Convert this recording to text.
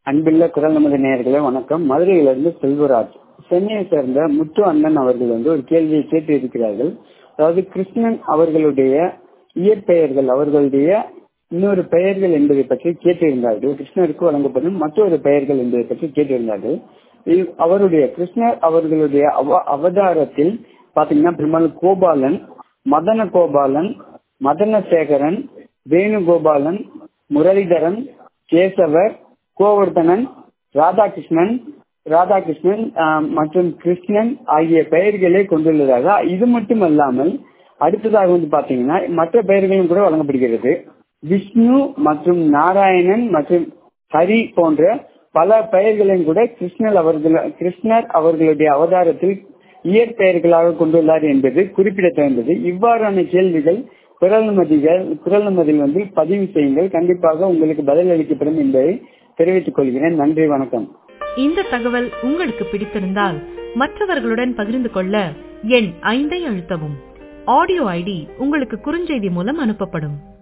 அன்புள்ள குரல் நமது நேயர்களே வணக்கம். மதுரையிலிருந்து செல்வராஜ். சென்னையை சேர்ந்த முத்து அண்ணன் அவர்கள் ஒரு கேள்வியை கேட்டு இருக்கிறார்கள். அதாவது கிருஷ்ணன் அவர்களுடைய இயற்பெயர்கள், அவர்களுடைய இன்னொரு பெயர்கள் என்பதை பற்றி கேட்டிருந்தார்கள். கிருஷ்ணருக்கு வழங்கப்படும் மற்றொரு பெயர்கள் என்பதை பற்றி கேட்டிருந்தார்கள். அவருடைய கிருஷ்ணர் அவர்களுடைய அவதாரத்தில் பாத்தீங்கன்னா பெரும்பாலும் கோபாலன், மதன கோபாலன், மதனசேகரன், வேணுகோபாலன், முரளிதரன், கேசவர், கோவர்தனன், ராதாகிருஷ்ணன் மற்றும் கிருஷ்ணன் ஆகிய பெயர்களை கொண்டுள்ளதாக. இது மட்டுமல்லாமல் அடுத்ததாக பாத்தீங்கன்னா மற்ற பெயர்களும் கூட வழங்கப்படுகிறது. விஷ்ணு மற்றும் நாராயணன் மற்றும் ஹரி போன்ற பல பெயர்களையும் கூட கிருஷ்ணர் அவர்களுடைய அவதாரத்தில் இயற்பெயர்களாக கொண்டுள்ளார் என்பது குறிப்பிடத்தகுந்தது. இவ்வாறான கேள்விகள் குரல் நமதில் பதிவு செய்யுங்கள். கண்டிப்பாக உங்களுக்கு பதில் அளிக்கப்படும் என்பதை தெரிவித்துக் கொள்கிறேன். நன்றி, வணக்கம். இந்த தகவல் உங்களுக்கு பிடித்திருந்தால் மற்றவர்களுடன் பகிர்ந்து கொள்ள எண் 5 அழுத்தவும். ஆடியோ ஐடி உங்களுக்கு குறுஞ்செய்தி மூலம் அனுப்பப்படும்.